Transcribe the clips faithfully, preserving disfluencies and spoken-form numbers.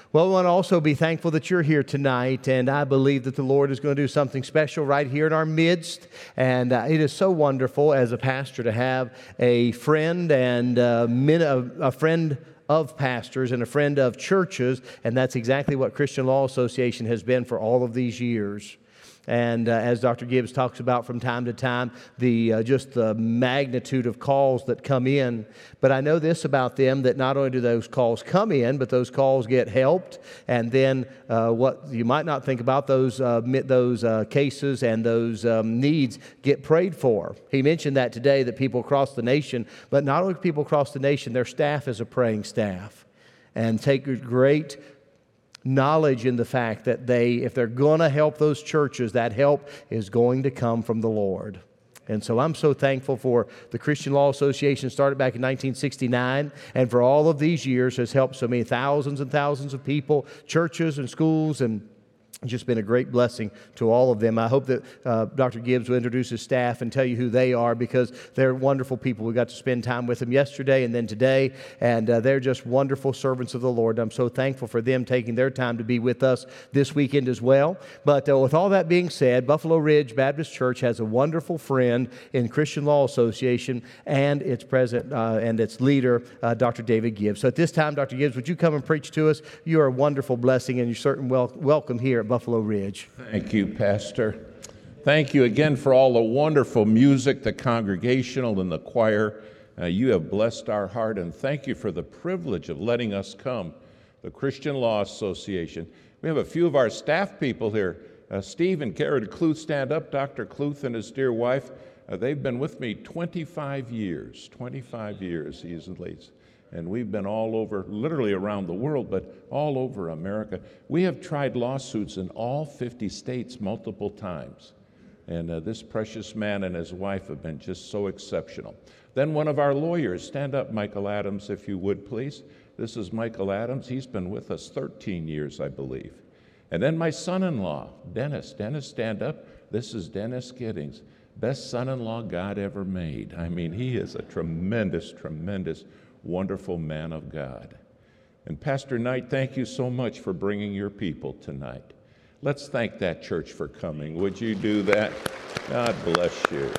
Well, we want to also be thankful that you're here tonight, and I believe that the Lord is going to do something special right here in our midst. And uh, it is so wonderful as a pastor to have a friend and uh, min- a, a friend of pastors and a friend of churches, and that's exactly what Christian Law Association has been for all of these years. And uh, as Doctor Gibbs talks about from time to time, the uh, just the magnitude of calls that come in. But I know this about them, that not only do those calls come in, but those calls get helped. And then uh, what you might not think about, those uh, those uh, cases and those um, needs get prayed for. He mentioned that today, that people across the nation, but not only people across the nation, their staff is a praying staff. And take great knowledge in the fact that they, if they're going to help those churches, that help is going to come from the Lord. And so I'm so thankful for the Christian Law Association, started back in nineteen sixty-nine, and for all of these years has helped so many thousands and thousands of people, churches and schools, and just been a great blessing to all of them. I hope that uh, Doctor Gibbs will introduce his staff and tell you who they are, because they're wonderful people. We got to spend time with them yesterday and then today, and uh, they're just wonderful servants of the Lord. I'm so thankful for them taking their time to be with us this weekend as well. But uh, with all that being said, Buffalo Ridge Baptist Church has a wonderful friend in Christian Law Association and its president uh, and its leader, uh, Doctor David Gibbs. So at this time, Doctor Gibbs, would you come and preach to us? You are a wonderful blessing, and you're certainly wel- welcome here at Buffalo Ridge. Thank you, Pastor. Thank you again for all the wonderful music, the congregational and the choir. Uh, you have blessed our heart, and thank you for the privilege of letting us come, the Christian Law Association. We have a few of our staff people here. Uh, Steve and Karen Kluth, stand up. Doctor Kluth and his dear wife, uh, they've been with me twenty-five years, twenty-five years, he's and ladies. And we've been all over, literally around the world, but all over America. We have tried lawsuits in all fifty states multiple times. And uh, this precious man and his wife have been just so exceptional. Then one of our lawyers, stand up, Michael Adams, if you would, please. This is Michael Adams. He's been with us thirteen years, I believe. And then my son-in-law, Dennis. Dennis, stand up. This is Dennis Giddings. Best son-in-law God ever made. I mean, he is a tremendous, tremendous wonderful man of God. And Pastor Knight, thank you so much for bringing your people tonight. Let's thank that church for coming. Would you do that? God bless you.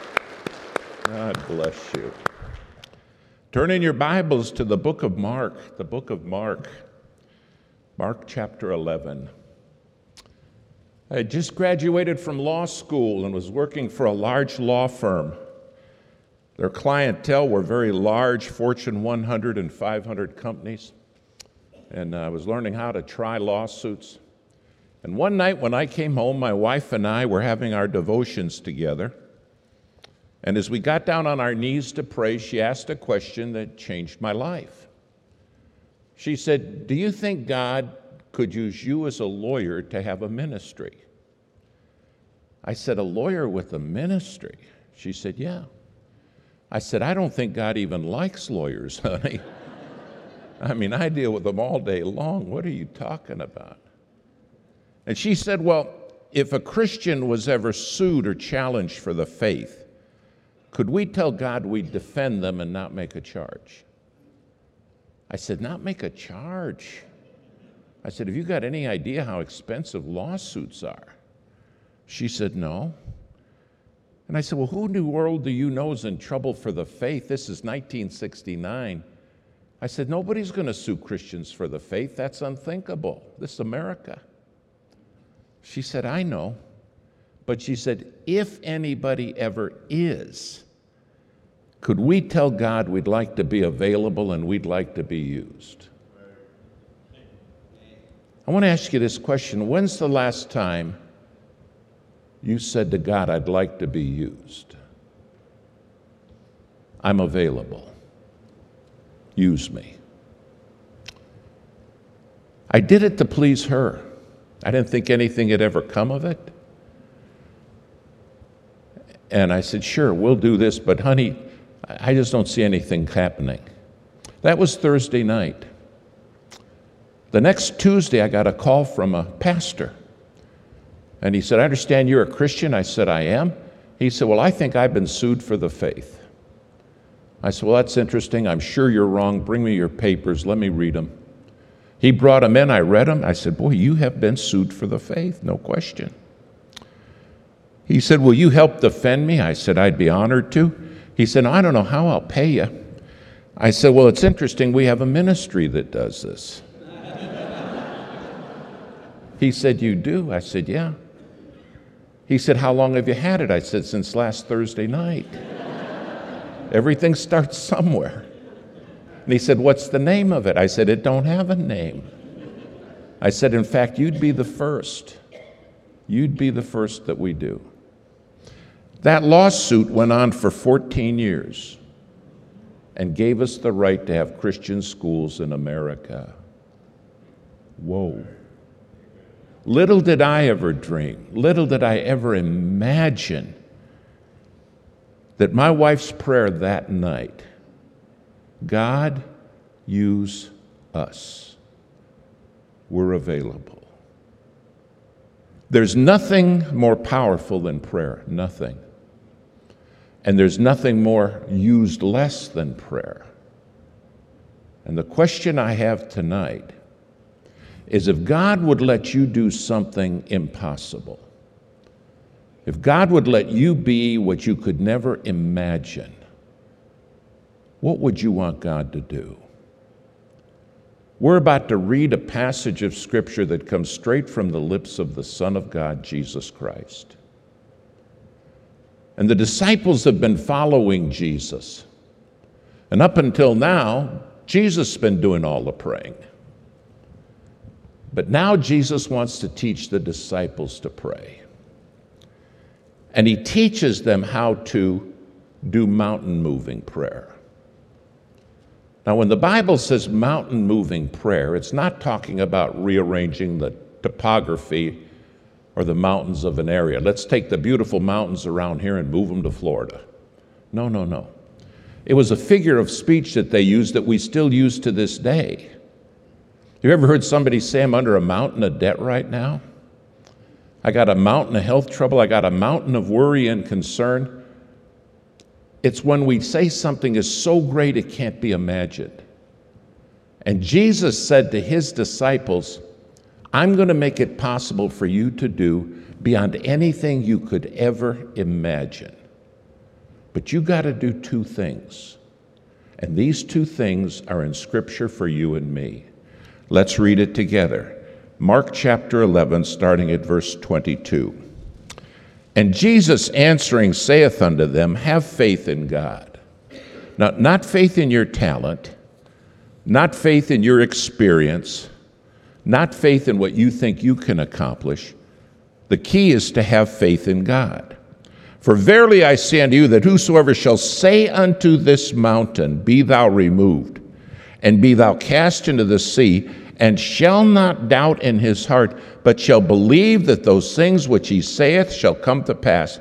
God bless you. Turn in your Bibles to the book of Mark, the book of Mark, Mark chapter eleven. I had just graduated from law school and was working for a large law firm. Their clientele were very large, Fortune one hundred and five hundred companies. And I was learning how to try lawsuits. And one night when I came home, my wife and I were having our devotions together. And as we got down on our knees to pray, she asked a question that changed my life. She said, "Do you think God could use you as a lawyer to have a ministry?" I said, "A lawyer with a ministry?" She said, "Yeah." I said, "I don't think God even likes lawyers, honey. I mean, I deal with them all day long. What are you talking about?" And she said, "Well, if a Christian was ever sued or challenged for the faith, could we tell God we'd defend them and not make a charge?" I said, "Not make a charge?" I said, "Have you got any idea how expensive lawsuits are?" She said, "No." And I said, "Well, who in the world do you know is in trouble for the faith? This is nineteen sixty-nine. I said, "Nobody's going to sue Christians for the faith. That's unthinkable. This is America." She said, "I know." But she said, "If anybody ever is, could we tell God we'd like to be available and we'd like to be used?" I want to ask you this question. When's the last time you said to God, "I'd like to be used. I'm available. Use me"? I did it to please her. I didn't think anything had ever come of it. And I said, "Sure, we'll do this, but honey, I just don't see anything happening." That was Thursday night. The next Tuesday, I got a call from a pastor. And he said, "I understand you're a Christian." I said, "I am." He said, "Well, I think I've been sued for the faith." I said, "Well, that's interesting. I'm sure you're wrong. Bring me your papers. Let me read them." He brought them in. I read them. I said, boy, you have been sued for the faith, no question. He said, will you help defend me? I said, I'd be honored to. He said, I don't know how I'll pay you. I said, well, it's interesting. We have a ministry that does this. He said, you do? I said, yeah. He said, how long have you had it? I said, since last Thursday night. Everything starts somewhere. And he said, what's the name of it? I said, it don't have a name. I said, in fact, you'd be the first. You'd be the first that we do. That lawsuit went on for fourteen years and gave us the right to have Christian schools in America. Whoa. Little did I ever dream, little did I ever imagine that my wife's prayer that night, God, use us, were available. There's nothing more powerful than prayer, nothing. And there's nothing more used less than prayer. And the question I have tonight is, if God would let you do something impossible, if God would let you be what you could never imagine, what would you want God to do? We're about to read a passage of Scripture that comes straight from the lips of the Son of God, Jesus Christ. And the disciples have been following Jesus. And up until now, Jesus has been doing all the praying. But now Jesus wants to teach the disciples to pray. And he teaches them how to do mountain-moving prayer. Now, when the Bible says mountain-moving prayer, it's not talking about rearranging the topography or the mountains of an area. Let's take the beautiful mountains around here and move them to Florida. No, no, no. It was a figure of speech that they used that we still use to this day. You ever heard somebody say, I'm under a mountain of debt right now? I got a mountain of health trouble. I got a mountain of worry and concern. It's when we say something is so great it can't be imagined. And Jesus said to his disciples, I'm going to make it possible for you to do beyond anything you could ever imagine. But you got to do two things. And these two things are in Scripture for you and me. Let's read it together. Mark chapter eleven, starting at verse twenty-two. And Jesus answering saith unto them, have faith in God. Now, not faith in your talent, not faith in your experience, not faith in what you think you can accomplish. The key is to have faith in God. For verily I say unto you that whosoever shall say unto this mountain, be thou removed, and be thou cast into the sea, and shall not doubt in his heart, but shall believe that those things which he saith shall come to pass,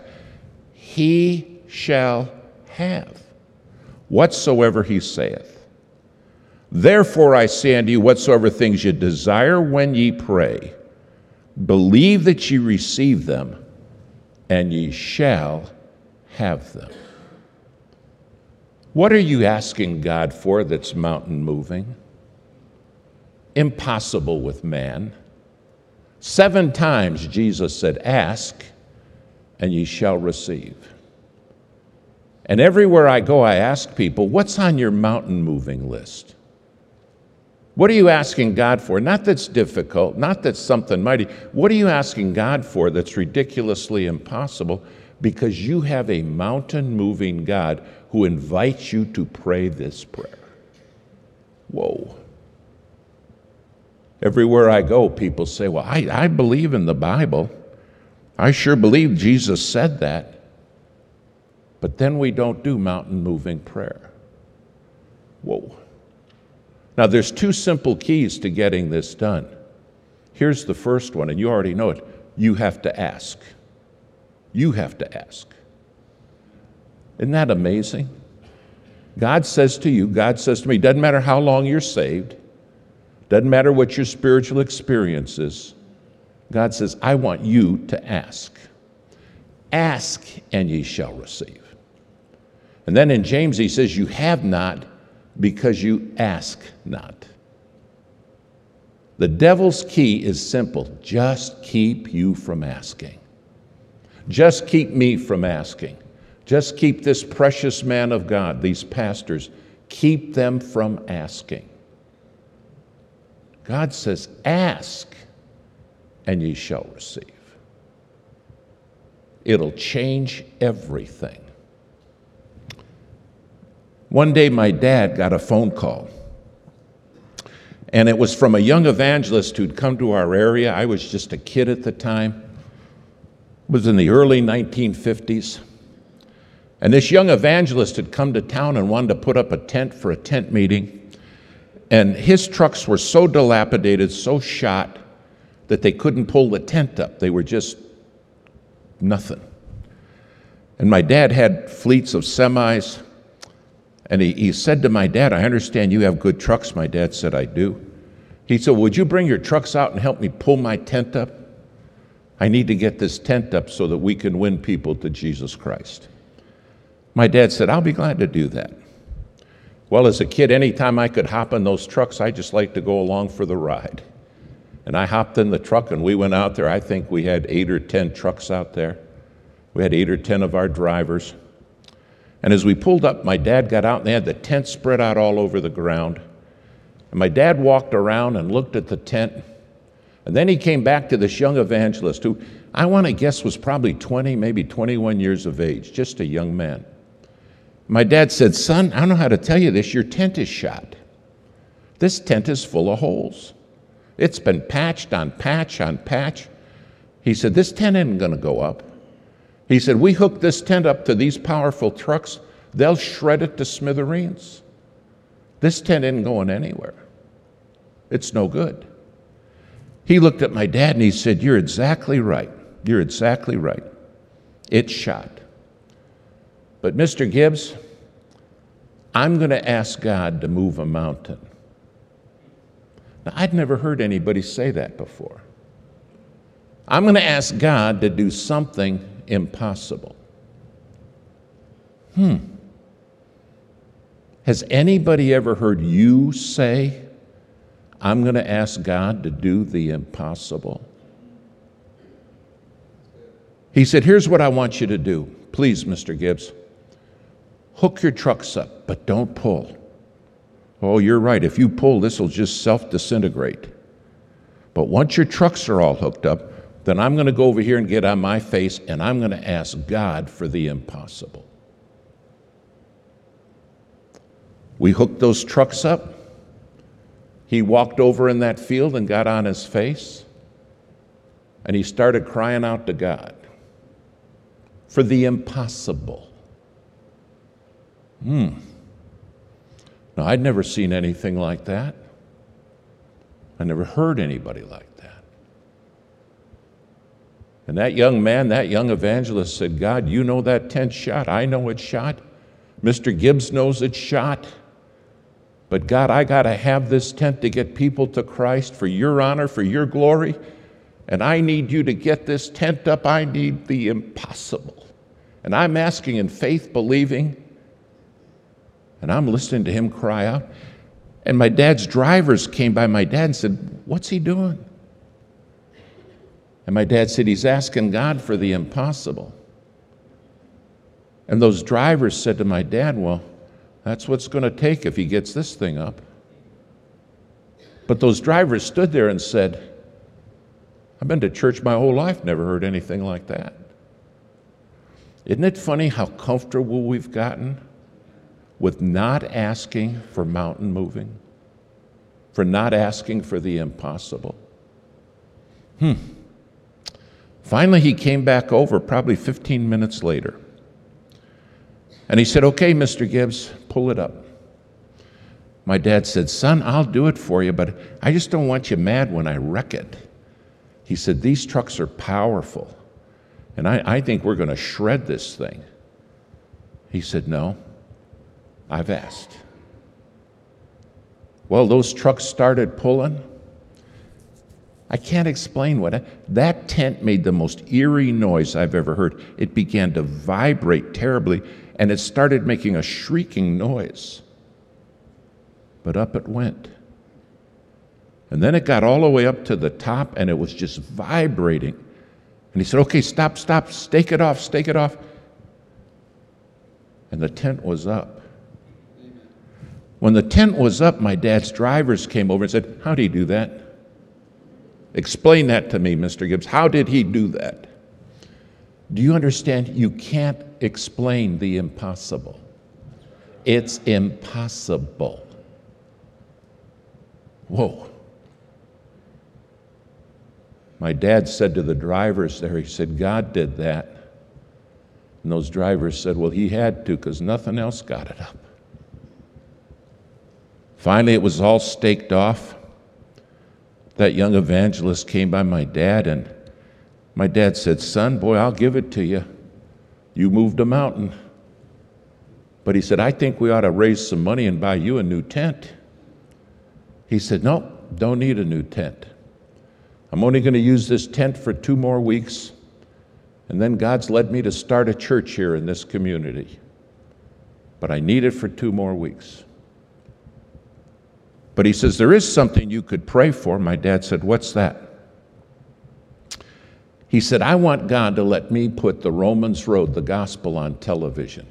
he shall have whatsoever he saith. Therefore I say unto you, whatsoever things ye desire when ye pray, believe that ye receive them, and ye shall have them. What are you asking God for that's mountain moving? Impossible with man. Seven times Jesus said, ask, and ye shall receive. And everywhere I go, I ask people, what's on your mountain moving list? What are you asking God for? Not that's difficult, not that's something mighty. What are you asking God for that's ridiculously impossible? Because you have a mountain-moving God who invites you to pray this prayer. Whoa. Everywhere I go, people say, well, I, I believe in the Bible. I sure believe Jesus said that. But then we don't do mountain-moving prayer. Whoa. Now, there's two simple keys to getting this done. Here's the first one, and you already know it. You have to ask. You have to ask. Isn't that amazing? God says to you, God says to me, doesn't matter how long you're saved, doesn't matter what your spiritual experience is, God says, I want you to ask. Ask, and ye shall receive. And then in James he says, you have not because you ask not. The devil's key is simple. Just keep you from asking. Just keep me from asking. Just keep this precious man of God, these pastors, keep them from asking. God says, ask, and ye shall receive. It'll change everything. One day my dad got a phone call, and it was from a young evangelist who'd come to our area. I was just a kid at the time. It was in the early nineteen fifties. And this young evangelist had come to town and wanted to put up a tent for a tent meeting. And his trucks were so dilapidated, so shot, that they couldn't pull the tent up. They were just nothing. And my dad had fleets of semis. And he, he said to my dad, I understand you have good trucks. My dad said, I do. He said, would you bring your trucks out and help me pull my tent up? I need to get this tent up so that we can win people to Jesus Christ. My dad said, I'll be glad to do that. Well, as a kid, anytime I could hop in those trucks, I just liked to go along for the ride. And I hopped in the truck and we went out there. I think we had eight or ten trucks out there. We had eight or ten of our drivers. And as we pulled up, my dad got out and they had the tent spread out all over the ground. And my dad walked around and looked at the tent. And then he came back to this young evangelist who I want to guess was probably twenty, maybe twenty-one years of age, just a young man. My dad said, son, I don't know how to tell you this, your tent is shot. This tent is full of holes. It's been patched on patch on patch. He said, this tent isn't going to go up. He said, we hook this tent up to these powerful trucks, they'll shred it to smithereens. This tent isn't going anywhere. It's no good. He looked at my dad and he said, you're exactly right. You're exactly right. It's shot. But Mister Gibbs, I'm going to ask God to move a mountain. Now, I'd never heard anybody say that before. I'm going to ask God to do something impossible. Hmm. Has anybody ever heard you say, I'm going to ask God to do the impossible? He said, here's what I want you to do. Please, Mister Gibbs. Hook your trucks up, but don't pull. Oh, you're right. If you pull, this will just self-disintegrate. But once your trucks are all hooked up, then I'm going to go over here and get on my face, and I'm going to ask God for the impossible. We hooked those trucks up. He walked over in that field and got on his face, and he started crying out to God for the impossible. Hmm. Now, I'd never seen anything like that. I never heard anybody like that. And that young man, that young evangelist said, God, you know that tent's shot. I know it's shot. Mister Gibbs knows it's shot. But God, I got to have this tent to get people to Christ for your honor, for your glory. And I need you to get this tent up. I need the impossible. And I'm asking in faith, believing. And I'm listening to him cry out. And my dad's drivers came by my dad and said, what's he doing? And my dad said, he's asking God for the impossible. And those drivers said to my dad, well, that's what's going to take if he gets this thing up. But those drivers stood there and said, I've been to church my whole life, never heard anything like that. Isn't it funny how comfortable we've gotten with not asking for mountain moving, for not asking for the impossible? Hmm. Finally, he came back over probably fifteen minutes later. And he said, okay, Mister Gibbs, pull it up. My dad said, son, I'll do it for you, but I just don't want you mad when I wreck it. He said, these trucks are powerful, and I, I think we're going to shred this thing. He said, no. I've asked. Well, those trucks started pulling. I can't explain what. I, that tent made the most eerie noise I've ever heard. It began to vibrate terribly, and it started making a shrieking noise. But up it went. And then it got all the way up to the top, and it was just vibrating. And he said, okay, stop, stop, stake it off, stake it off. And the tent was up. When the tent was up, my dad's drivers came over and said, how did he do that? Explain that to me, Mister Gibbs. How did he do that? Do you understand? You can't explain the impossible. It's impossible. Whoa. My dad said to the drivers there, he said, God did that. And those drivers said, well, he had to because nothing else got it up. Finally, it was all staked off. That young evangelist came by my dad, and my dad said, son, boy, I'll give it to you. You moved a mountain. But he said, I think we ought to raise some money and buy you a new tent. He said, no, don't need a new tent. I'm only going to use this tent for two more weeks, and then God's led me to start a church here in this community. But I need it for two more weeks. But he says, there is something you could pray for. My dad said, what's that? He said, I want God to let me put the Romans Road, the gospel, on television.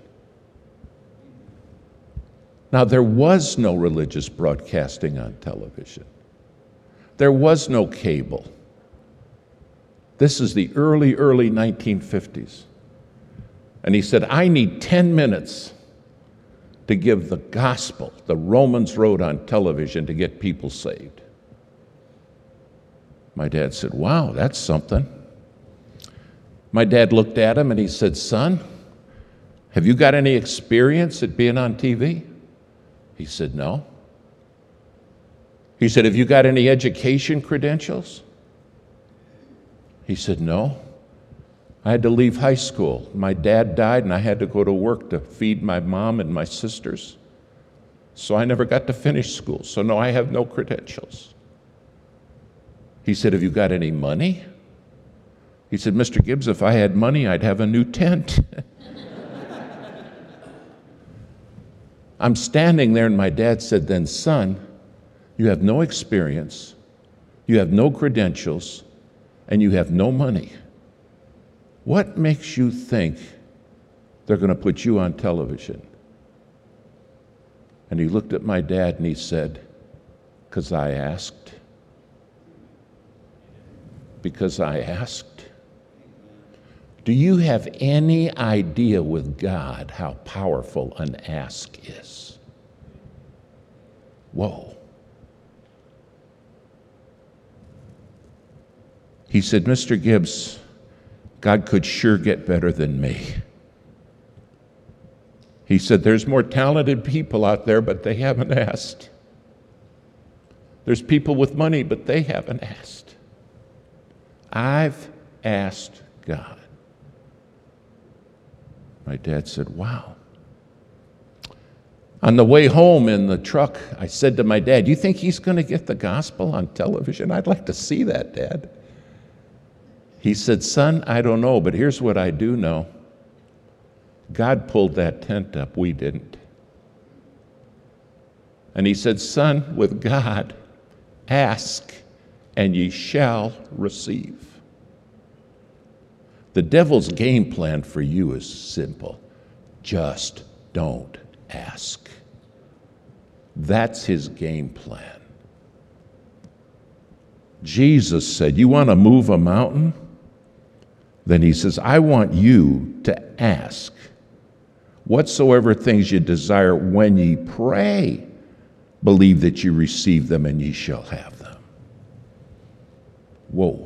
Now, there was no religious broadcasting on television. There was no cable. This is the early, early nineteen fifties. And he said, I need ten minutes to give the gospel, the Romans Road, on television to get people saved. My dad said, wow, that's something. My dad looked at him and he said, son, have you got any experience at being on T V? He said, no. He said, have you got any education credentials? He said, no. I had to leave high school. My dad died and I had to go to work to feed my mom and my sisters. So I never got to finish school. So no, I have no credentials. He said, have you got any money? He said, Mister Gibbs, if I had money, I'd have a new tent. I'm standing there and my dad said, then son, you have no experience, you have no credentials, and you have no money. What makes you think they're going to put you on television? And he looked at my dad and he said, because I asked. Because I asked. Do you have any idea with God how powerful an ask is? Whoa. He said, Mister Gibbs, God could sure get better than me. He said, there's more talented people out there, but they haven't asked. There's people with money, but they haven't asked. I've asked God. My dad said, wow. On the way home in the truck, I said to my dad, you think he's going to get the gospel on television? I'd like to see that, Dad. He said, son, I don't know, but here's what I do know. God pulled that tent up, we didn't. And he said, son, with God, ask, and ye shall receive. The devil's game plan for you is simple. Just don't ask. That's his game plan. Jesus said, you want to move a mountain? Then he says, I want you to ask whatsoever things you desire when ye pray, believe that you receive them and ye shall have them. Whoa.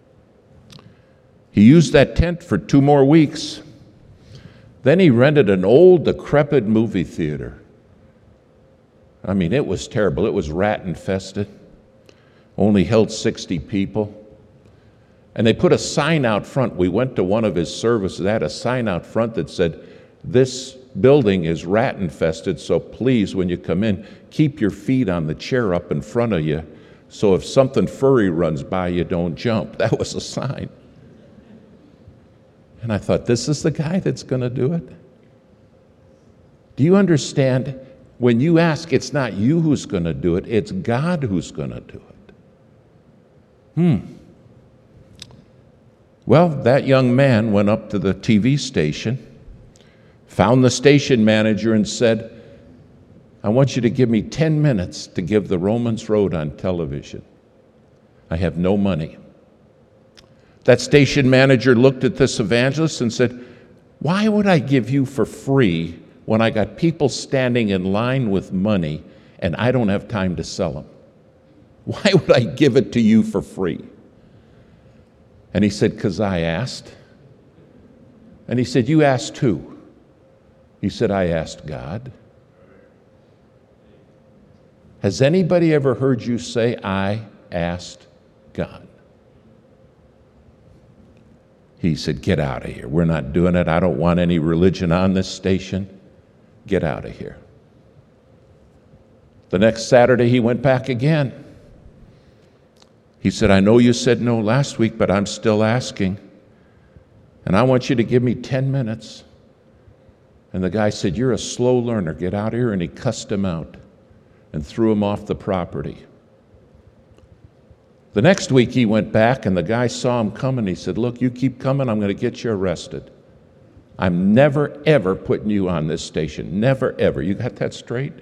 He used that tent for two more weeks. Then he rented an old, decrepit movie theater. I mean, it was terrible. It was rat infested. Only held sixty people. And they put a sign out front. We went to one of his services. They had a sign out front that said, this building is rat infested, so please, when you come in, keep your feet on the chair up in front of you, so if something furry runs by, you don't jump. That was a sign. And I thought, this is the guy that's going to do it? Do you understand? When you ask, it's not you who's going to do it, it's God who's going to do it. Hmm. Well, that young man went up to the T V station, found the station manager and said, I want you to give me ten minutes to give the Romans Road on television. I have no money. That station manager looked at this evangelist and said, why would I give you for free when I got people standing in line with money and I don't have time to sell them? Why would I give it to you for free? And he said, because I asked. And he said, you asked who? He said, I asked God. Has anybody ever heard you say, I asked God? He said, get out of here. We're not doing it. I don't want any religion on this station. Get out of here. The next Saturday, he went back again. He said, I know you said no last week, but I'm still asking. And I want you to give me ten minutes. And the guy said, you're a slow learner. Get out of here. And he cussed him out and threw him off the property. The next week he went back and the guy saw him coming. He said, look, you keep coming, I'm going to get you arrested. I'm never, ever putting you on this station. Never, ever. You got that straight?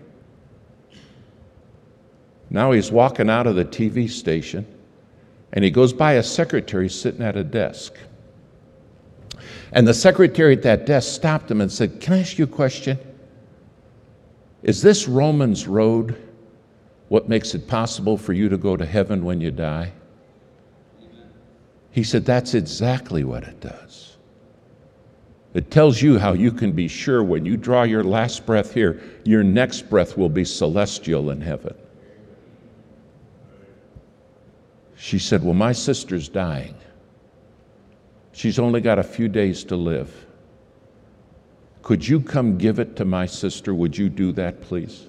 Now he's walking out of the T V station and he goes by a secretary sitting at a desk. And the secretary at that desk stopped him and said, can I ask you a question? Is this Romans Road what makes it possible for you to go to heaven when you die? He said, that's exactly what it does. It tells you how you can be sure when you draw your last breath here, your next breath will be celestial in heaven. She said, well, my sister's dying. She's only got a few days to live. Could you come give it to my sister? Would you do that, please?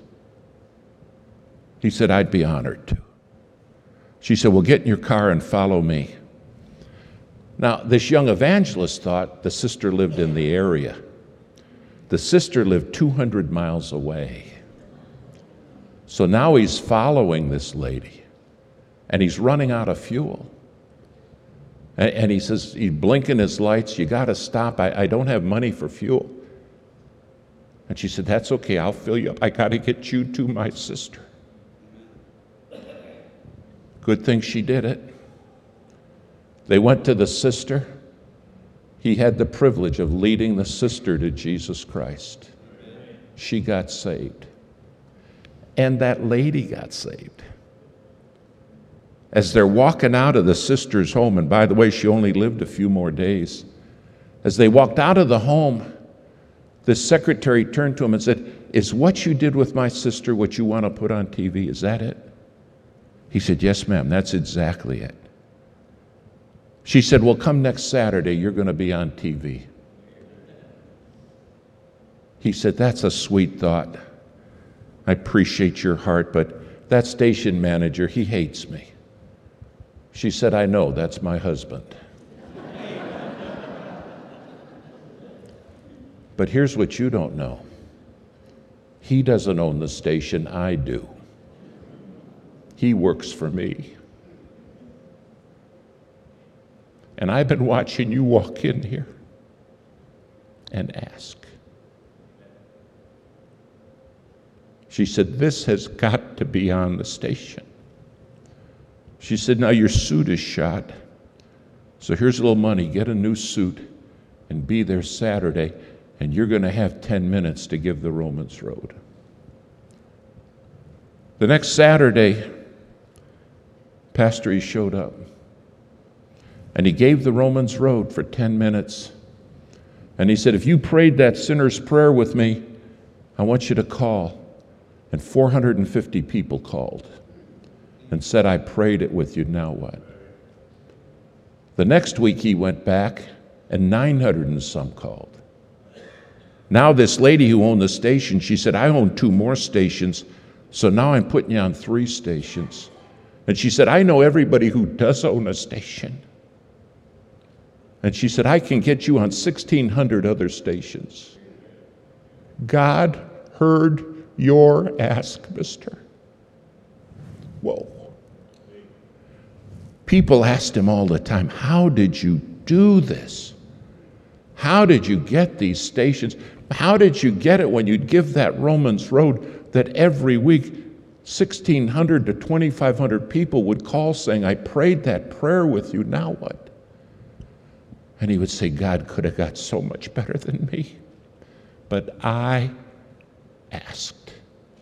He said, I'd be honored to. She said, well, get in your car and follow me. Now, this young evangelist thought the sister lived in the area. The sister lived two hundred miles away. So now he's following this lady, and he's running out of fuel. And, and he says, he's blinking his lights, you got to stop, I, I don't have money for fuel. And she said, that's okay, I'll fill you up. I got to get you to my sister. Good thing she did it. They went to the sister. He had the privilege of leading the sister to Jesus Christ. She got saved. And that lady got saved. As they're walking out of the sister's home, and by the way, she only lived a few more days. As they walked out of the home, the secretary turned to him and said, is what you did with my sister what you want to put on T V? Is that it? He said, yes, ma'am, that's exactly it. She said, well, come next Saturday, you're going to be on T V. He said, that's a sweet thought. I appreciate your heart, but that station manager, he hates me. She said, I know, that's my husband. But here's what you don't know. He doesn't own the station, I do. He works for me. And I've been watching you walk in here and ask. She said, this has got to be on the station. She said, now your suit is shot, so here's a little money. Get a new suit and be there Saturday, and you're going to have ten minutes to give the Romans Road. The next Saturday, Pastor, he showed up. And he gave the Romans Road for ten minutes. And he said, if you prayed that sinner's prayer with me, I want you to call. And four hundred fifty people called and said, I prayed it with you, now what? The next week he went back and nine hundred and some called. Now this lady who owned the station, she said, I own two more stations, so now I'm putting you on three stations. And she said, I know everybody who does own a station. And she said, I can get you on sixteen hundred other stations. God heard your ask, mister. Whoa. People asked him all the time, how did you do this? How did you get these stations? How did you get it when you'd give that Romans Road that every week sixteen hundred to twenty-five hundred people would call saying, I prayed that prayer with you, now what? And he would say, God could have got so much better than me. But I asked.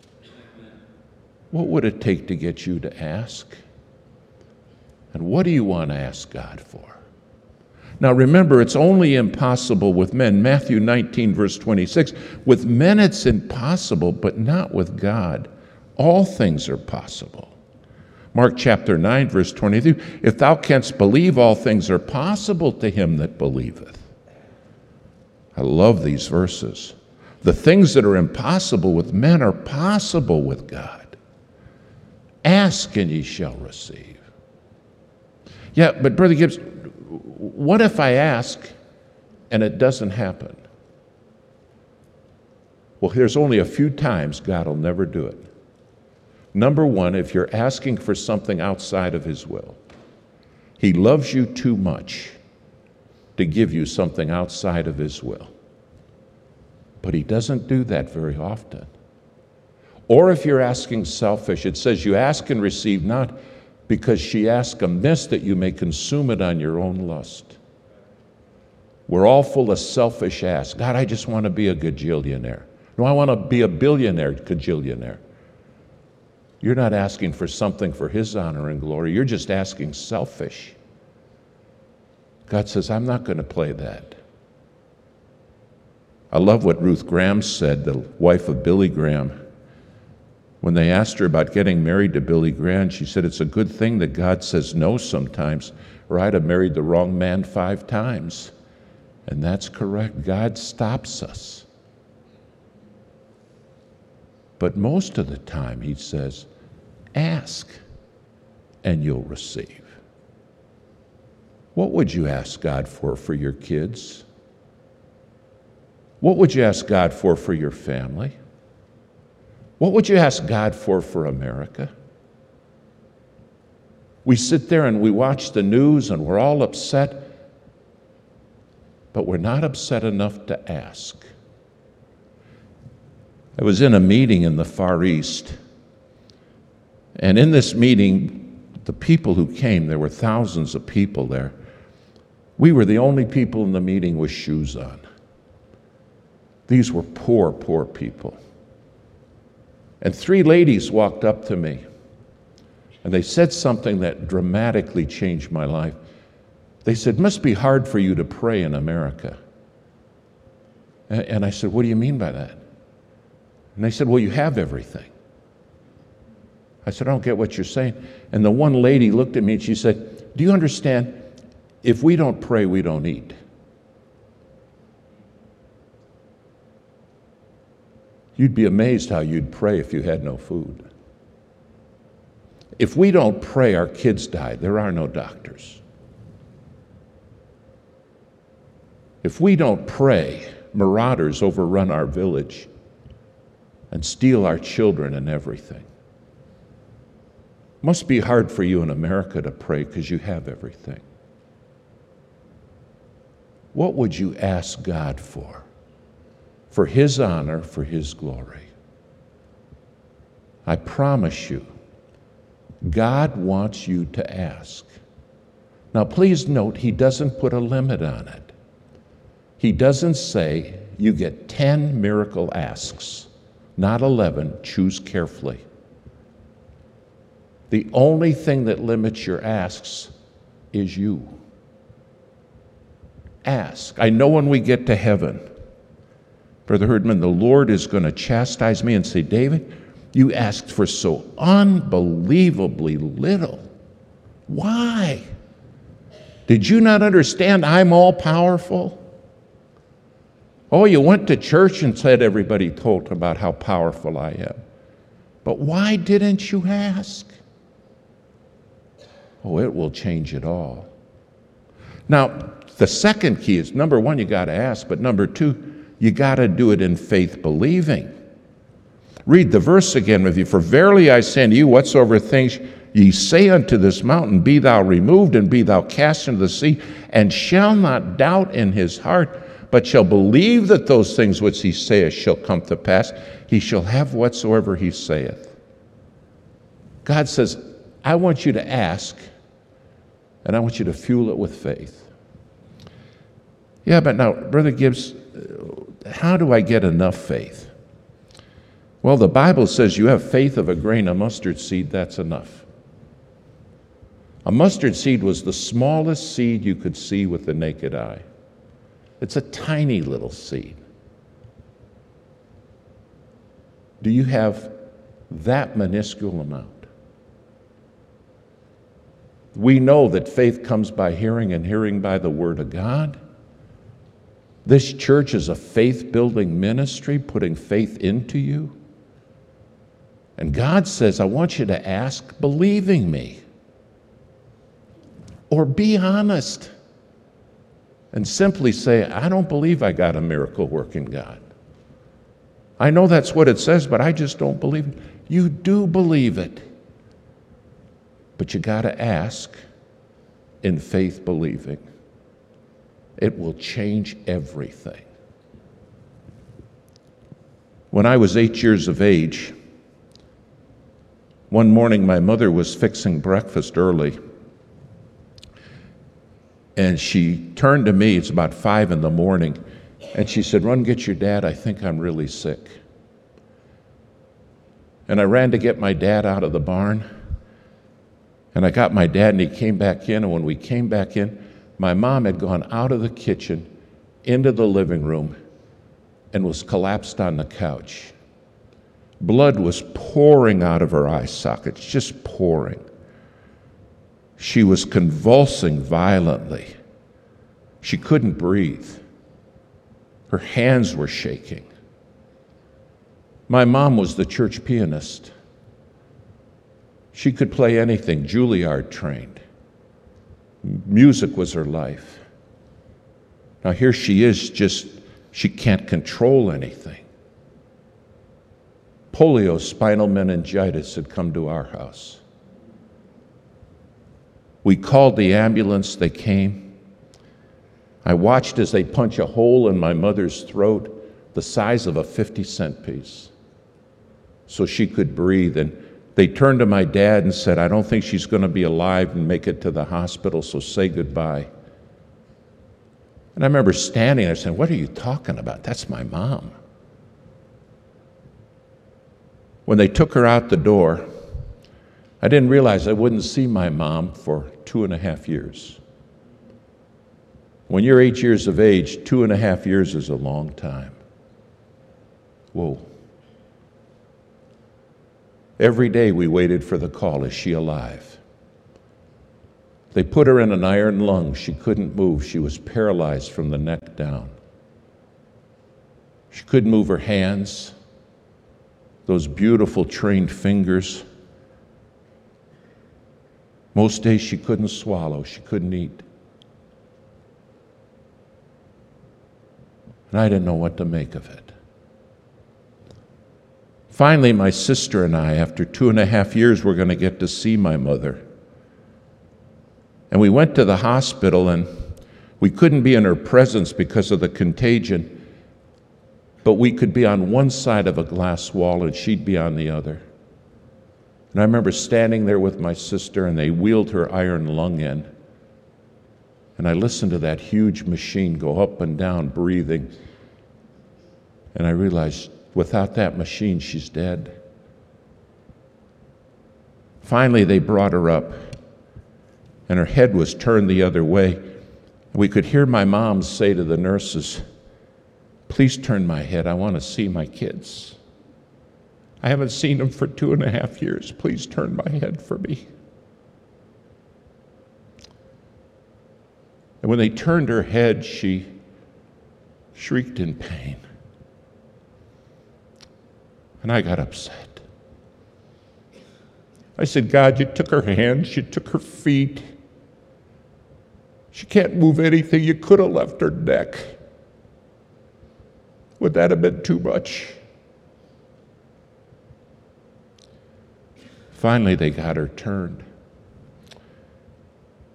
What would it take to get you to ask? And what do you want to ask God for? Now remember, it's only impossible with men. Matthew nineteen, verse twenty-six. With men it's impossible, but not with God. All things are possible. Mark chapter nine, verse twenty-three. If thou canst believe, all things are possible to him that believeth. I love these verses. The things that are impossible with men are possible with God. Ask and ye shall receive. Yeah, but Brother Gibbs, what if I ask and it doesn't happen? Well, there's only a few times God will never do it. Number one, if you're asking for something outside of his will. He loves you too much to give you something outside of his will. But he doesn't do that very often. Or if you're asking selfish, it says you ask and receive not, because she asked amiss that you may consume it on your own lust. We're all full of selfish asks. God, I just want to be a gajillionaire. No, I want to be a billionaire gajillionaire. You're not asking for something for his honor and glory. You're just asking selfish. God says, I'm not going to play that. I love what Ruth Graham said, the wife of Billy Graham. When they asked her about getting married to Billy Graham, she said, it's a good thing that God says no sometimes, or I'd have married the wrong man five times. And that's correct. God stops us. But most of the time, he says, ask and you'll receive. What would you ask God for for your kids? What would you ask God for for your family? What would you ask God for for America? We sit there and we watch the news and we're all upset, but we're not upset enough to ask. I was in a meeting in the Far East, and in this meeting, the people who came, there were thousands of people there. We were the only people in the meeting with shoes on. These were poor, poor people. And three ladies walked up to me, and they said something that dramatically changed my life. They said, it must be hard for you to pray in America. And I said, what do you mean by that? And they said, well, you have everything. I said, I don't get what you're saying. And the one lady looked at me and she said, do you understand? If we don't pray, we don't eat. You'd be amazed how you'd pray if you had no food. If we don't pray, our kids die. There are no doctors. If we don't pray, marauders overrun our village and steal our children and everything. Must be hard for you in America to pray because you have everything. What would you ask God for? For his honor, for his glory. I promise you, God wants you to ask. Now please note, he doesn't put a limit on it. He doesn't say you get ten miracle asks, not eleven, choose carefully. The only thing that limits your asks is you. Ask. I know when we get to heaven, Brother Herdman, the Lord is going to chastise me and say, David, you asked for so unbelievably little. Why? Did you not understand I'm all powerful? Oh, you went to church and said everybody told about how powerful I am. But why didn't you ask? Oh, it will change it all. Now, the second key is, number one, you got to ask, but number two, you got to do it in faith believing. Read the verse again with you. For verily I say unto you, whatsoever things Ye say unto this mountain, Be thou removed, and be thou cast into the sea, and shall not doubt in his heart, but shall believe that those things which he saith shall come to pass, he shall have whatsoever he saith. God says, I want you to ask, and I want you to fuel it with faith. Yeah, but now, Brother Gibbs, how do I get enough faith? Well, the Bible says you have faith of a grain of mustard seed, that's enough. A mustard seed was the smallest seed you could see with the naked eye. It's a tiny little seed. Do you have that minuscule amount? We know that faith comes by hearing, and hearing by the Word of God. This church is a faith-building ministry, putting faith into you. And God says, I want you to ask, believing me. Or be honest and simply say, I don't believe I got a miracle-working God. I know that's what it says, but I just don't believe it. You do believe it. But you got to ask in faith believing. It will change everything. When I was eight years of age, one morning my mother was fixing breakfast early, and she turned to me, it's about five in the morning, and she said, Run, get your dad, I think I'm really sick. And I ran to get my dad out of the barn, and I got my dad, and he came back in, and when we came back in, my mom had gone out of the kitchen into the living room and was collapsed on the couch. Blood was pouring out of her eye sockets, just pouring. She was convulsing violently. She couldn't breathe. Her hands were shaking. My mom was the church pianist. She could play anything, Juilliard trained. Music was her life. Now here she is, just, she can't control anything. Polio, spinal meningitis had come to our house. We called the ambulance, they came. I watched as they punch a hole in my mother's throat the size of a fifty cent piece so she could breathe. And they turned to my dad and said, I don't think she's going to be alive and make it to the hospital, so say goodbye. And I remember standing there saying, what are you talking about? That's my mom. When they took her out the door, I didn't realize I wouldn't see my mom for two and a half years. When you're eight years of age, two and a half years is a long time. Whoa. Every day we waited for the call, is she alive? They put her in an iron lung. She couldn't move. She was paralyzed from the neck down. She couldn't move her hands, those beautiful trained fingers. Most days she couldn't swallow, she couldn't eat. And I didn't know what to make of it. Finally, my sister and I, after two and a half years, were going to get to see my mother. And we went to the hospital, and we couldn't be in her presence because of the contagion, but we could be on one side of a glass wall and she'd be on the other. And I remember standing there with my sister, and they wheeled her iron lung in. And I listened to that huge machine go up and down, breathing. And I realized, without that machine, she's dead. Finally, they brought her up, and her head was turned the other way. We could hear my mom say to the nurses, please turn my head, I want to see my kids. I haven't seen them for two and a half years. Please turn my head for me. And when they turned her head, she shrieked in pain. And I got upset. I said, God, you took her hands, you took her feet. She can't move anything. You could have left her neck. Would that have been too much? Finally, they got her turned.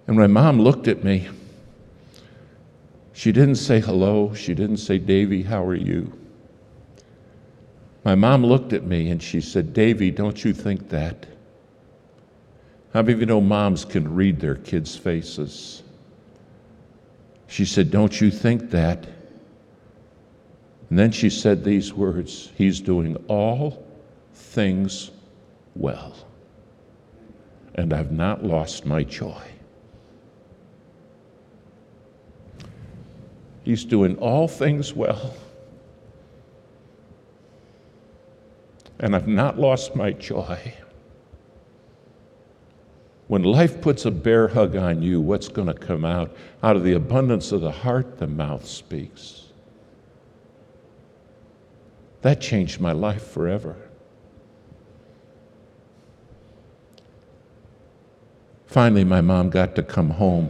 And my mom looked at me. She didn't say hello. She didn't say, Davy, how are you? My mom looked at me and she said, Davy, don't you think that? How many of you know moms can read their kids' faces? She said, don't you think that? And then she said these words, he's doing all things well, and I've not lost my joy. He's doing all things well, and I've not lost my joy. When life puts a bear hug on you, what's going to come out? Out of the abundance of the heart, the mouth speaks. That changed my life forever. Finally, my mom got to come home.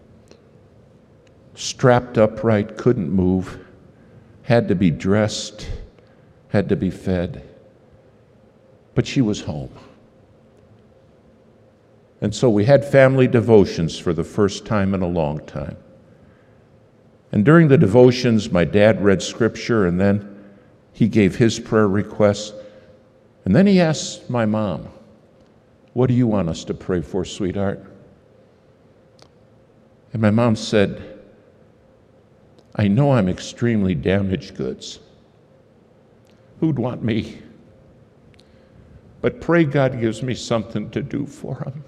Strapped upright, couldn't move, had to be dressed, had to be fed. But she was home. And so we had family devotions for the first time in a long time. And during the devotions, my dad read scripture, and then he gave his prayer requests. And then he asked my mom, what do you want us to pray for, sweetheart? And my mom said, I know I'm extremely damaged goods. Who'd want me? But pray God gives me something to do for him.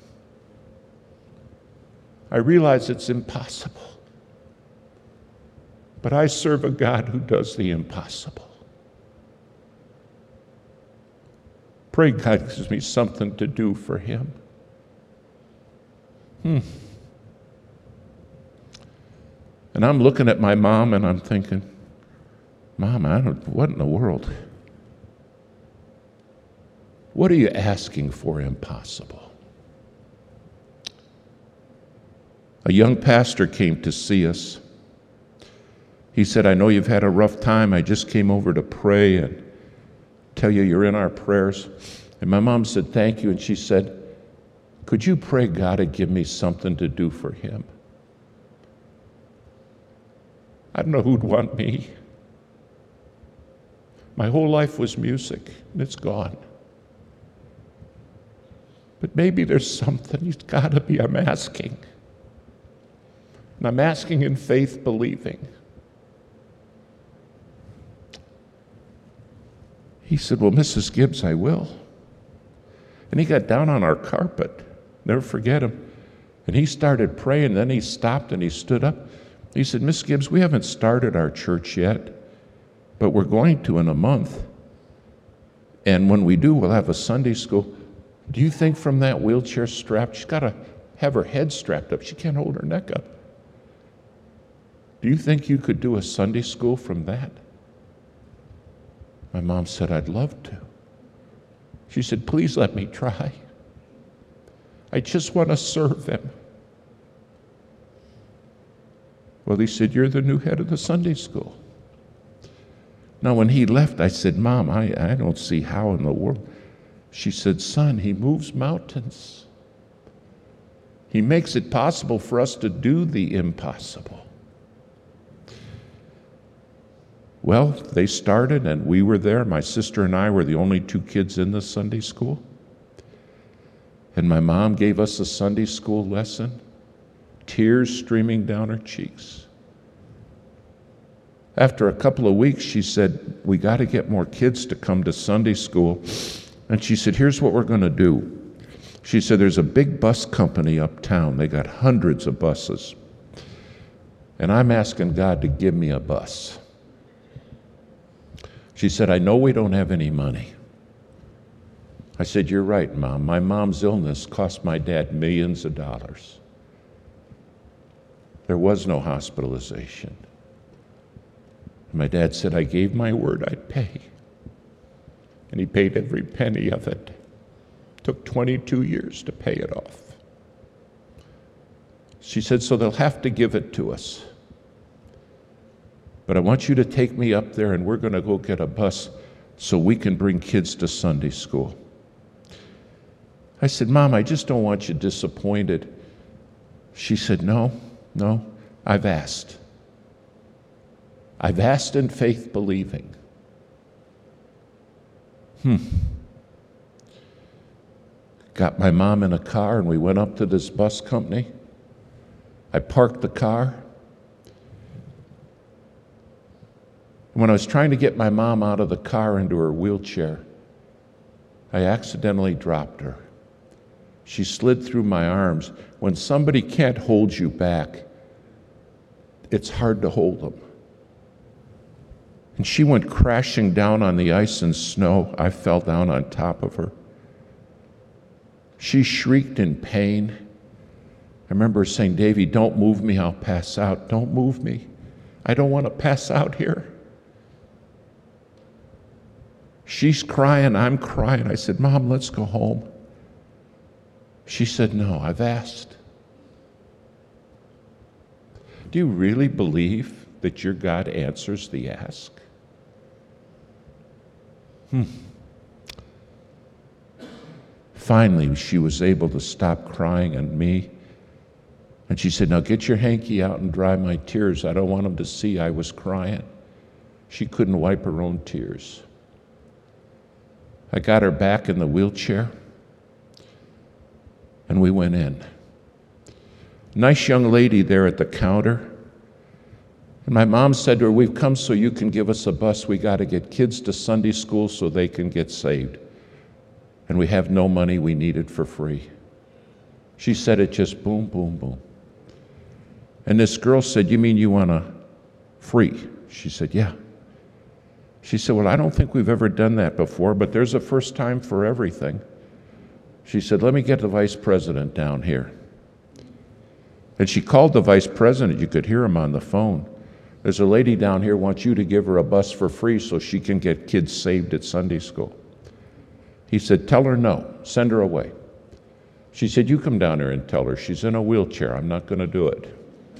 I realize it's impossible, but I serve a God who does the impossible. Pray God gives me something to do for him. Hmm. And I'm looking at my mom and I'm thinking, Mom, I don't, what in the world? What are you asking for impossible? A young pastor came to see us. He said, I know you've had a rough time. I just came over to pray and tell you you're in our prayers. And my mom said, thank you. And she said, could you pray God to give me something to do for him? I don't know who'd want me. My whole life was music, and it's gone. But maybe there's something he's got to be, I'm asking. And I'm asking in faith, believing. He said, well, Missus Gibbs, I will. And he got down on our carpet. Never forget him. And he started praying, then he stopped and he stood up. He said, Miss Gibbs, we haven't started our church yet, but we're going to in a month. And when we do, we'll have a Sunday school. Do you think from that wheelchair strap, she's got to have her head strapped up. She can't hold her neck up. Do you think you could do a Sunday school from that? My mom said, I'd love to. She said, please let me try. I just want to serve them. Well, he said, you're the new head of the Sunday school. Now, when he left, I said, Mom, I, I don't see how in the world. She said, son, he moves mountains. He makes it possible for us to do the impossible. Well, they started, and we were there. My sister and I were the only two kids in the Sunday school. And my mom gave us a Sunday school lesson, tears streaming down her cheeks. After a couple of weeks, she said, we got to get more kids to come to Sunday school. And she said, here's what we're going to do. She said, there's a big bus company uptown. They got hundreds of buses. And I'm asking God to give me a bus. She said, I know we don't have any money. I said, you're right, Mom. My mom's illness cost my dad millions of dollars. There was no hospitalization. My dad said, I gave my word I'd pay. And he paid every penny of it. It took twenty-two years to pay it off. She said, so they'll have to give it to us. But I want you to take me up there and we're going to go get a bus so we can bring kids to Sunday school. I said, Mom, I just don't want you disappointed. She said, no, no, I've asked. I've asked in faith, believing. Hmm. Got my mom in a car and we went up to this bus company. I parked the car. When I was trying to get my mom out of the car into her wheelchair, I accidentally dropped her. She slid through my arms. When somebody can't hold you back, it's hard to hold them. And she went crashing down on the ice and snow. I fell down on top of her. She shrieked in pain. I remember saying, Davy, don't move me, I'll pass out. Don't move me. I don't want to pass out here. She's crying, I'm crying. I said, Mom, let's go home. She said, no, I've asked. Do you really believe that your God answers the ask? Hmm. Finally, she was able to stop crying on me. And she said, now get your hanky out and dry my tears. I don't want them to see I was crying. She couldn't wipe her own tears. I got her back in the wheelchair, and we went in. Nice young lady there at the counter. And my mom said to her, we've come so you can give us a bus. We got to get kids to Sunday school so they can get saved. And we have no money, we need it for free. She said it just boom, boom, boom. And this girl said, you mean you want a free? She said, yeah. She said, well, I don't think we've ever done that before, but there's a first time for everything. She said, let me get the vice president down here. And she called the vice president. You could hear him on the phone. There's a lady down here wants you to give her a bus for free so she can get kids saved at Sunday school. He said, tell her no. Send her away. She said, you come down here and tell her. She's in a wheelchair. I'm not going to do it.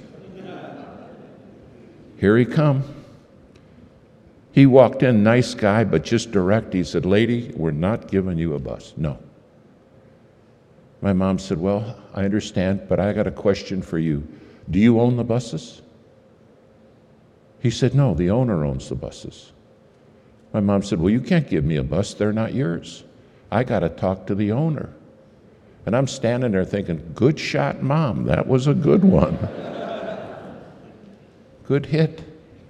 Here he come. He walked in, nice guy, but just direct. He said, lady, we're not giving you a bus. No. My mom said, well, I understand, but I got a question for you. Do you own the buses? He said, no, the owner owns the buses. My mom said, well, you can't give me a bus. They're not yours. I got to talk to the owner. And I'm standing there thinking, good shot, Mom. That was a good one. Good hit.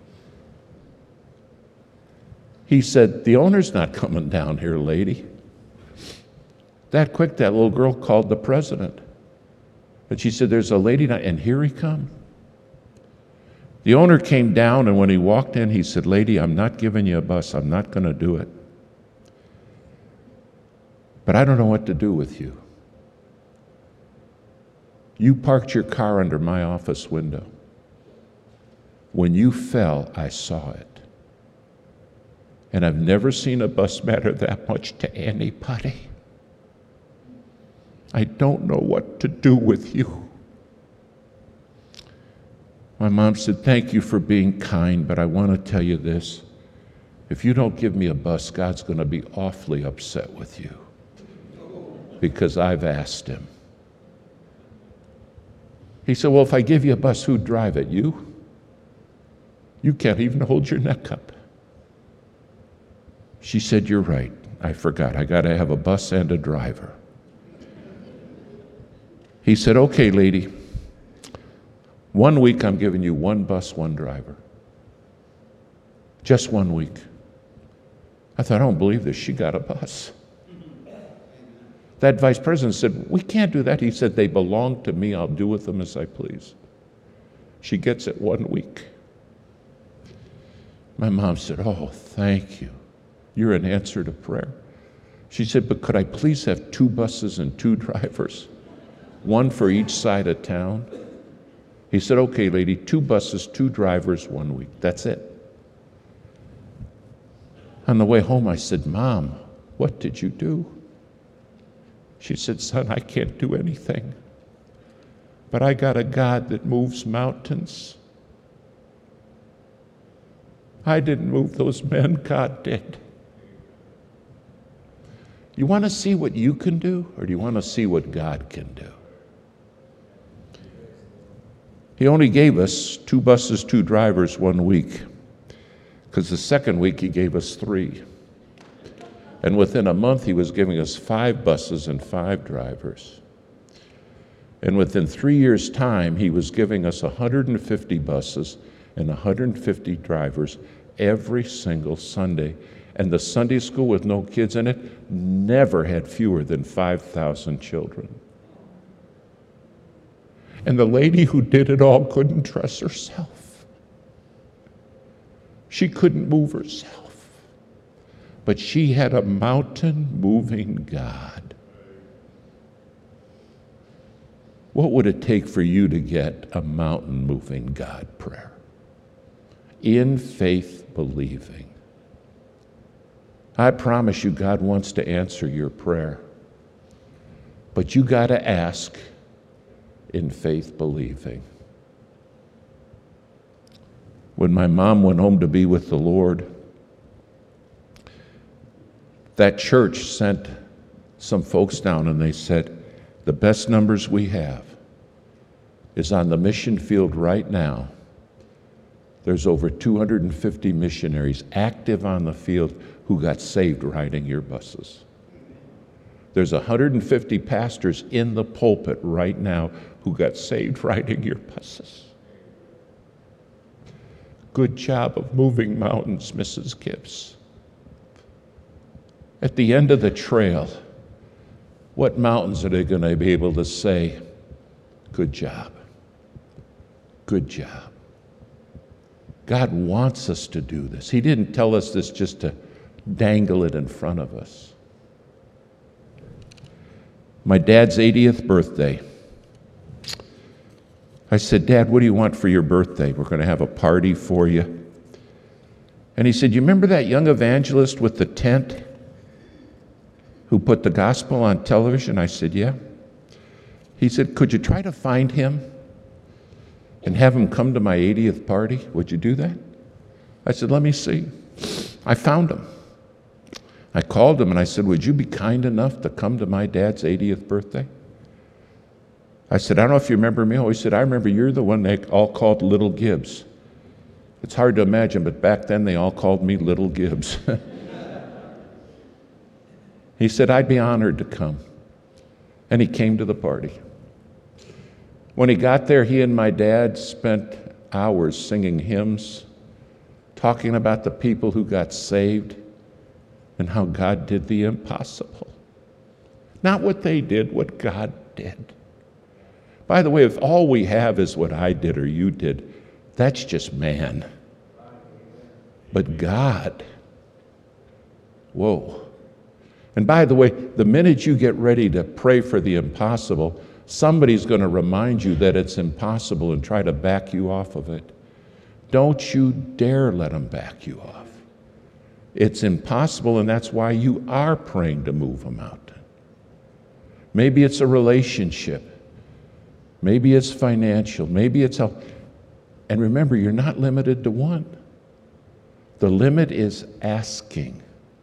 He said, the owner's not coming down here, lady. That quick, that little girl called the president. And she said, there's a lady down, and here he come. The owner came down, and when he walked in, he said, lady, I'm not giving you a bus. I'm not going to do it. But I don't know what to do with you. You parked your car under my office window. When you fell, I saw it. And I've never seen a bus matter that much to anybody. I don't know what to do with you. My mom said, thank you for being kind, but I want to tell you this. If you don't give me a bus, God's going to be awfully upset with you because I've asked him. He said, well, if I give you a bus, who'd drive it? You? You can't even hold your neck up. She said, you're right. I forgot. I got to have a bus and a driver. He said, okay, lady. One week I'm giving you one bus, one driver. Just one week. I thought, I don't believe this. She got a bus. That vice president said, we can't do that. He said, they belong to me. I'll do with them as I please. She gets it one week. My mom said, oh, thank you. You're an answer to prayer. She said, but could I please have two buses and two drivers? One for each side of town? He said, okay, lady, two buses, two drivers, one week. That's it. On the way home, I said, Mom, what did you do? She said, son, I can't do anything. But I got a God that moves mountains. I didn't move those men, God did. You want to see what you can do, or do you want to see what God can do? He only gave us two buses, two drivers one week, because the second week he gave us three. And within a month he was giving us five buses and five drivers. And within three years' time he was giving us one hundred fifty buses and one hundred fifty drivers every single Sunday. And the Sunday school with no kids in it never had fewer than five thousand children. And the lady who did it all couldn't dress herself. She couldn't move herself. But she had a mountain-moving God. What would it take for you to get a mountain-moving God prayer? In faith believing. I promise you God wants to answer your prayer. But you got to ask in faith believing. When my mom went home to be with the Lord, that church sent some folks down and they said, the best numbers we have is on the mission field right now. There's over two hundred fifty missionaries active on the field who got saved riding your buses. There's one hundred fifty pastors in the pulpit right now who got saved riding your buses. Good job of moving mountains, Missus Gibbs. At the end of the trail, what mountains are they going to be able to say, good job, good job? God wants us to do this. He didn't tell us this just to dangle it in front of us. My dad's eightieth birthday. I said, Dad, what do you want for your birthday? We're going to have a party for you. And he said, you remember that young evangelist with the tent who put the gospel on television? I said, yeah. He said, could you try to find him and have him come to my eightieth party? Would you do that? I said, let me see. I found him. I called him and I said, would you be kind enough to come to my dad's eightieth birthday? I said, I don't know if you remember me. Oh, he said, I remember you're the one they all called Little Gibbs. It's hard to imagine, but back then they all called me Little Gibbs. He said, I'd be honored to come. And he came to the party. When he got there, he and my dad spent hours singing hymns, talking about the people who got saved and how God did the impossible. Not what they did, what God did. By the way, if all we have is what I did or you did, that's just man. But God, whoa. And by the way, the minute you get ready to pray for the impossible, somebody's going to remind you that it's impossible and try to back you off of it. Don't you dare let them back you off. It's impossible, and that's why you are praying to move a mountain. Maybe it's a relationship. Maybe it's financial. Maybe it's health. And remember, you're not limited to one. The limit is asking.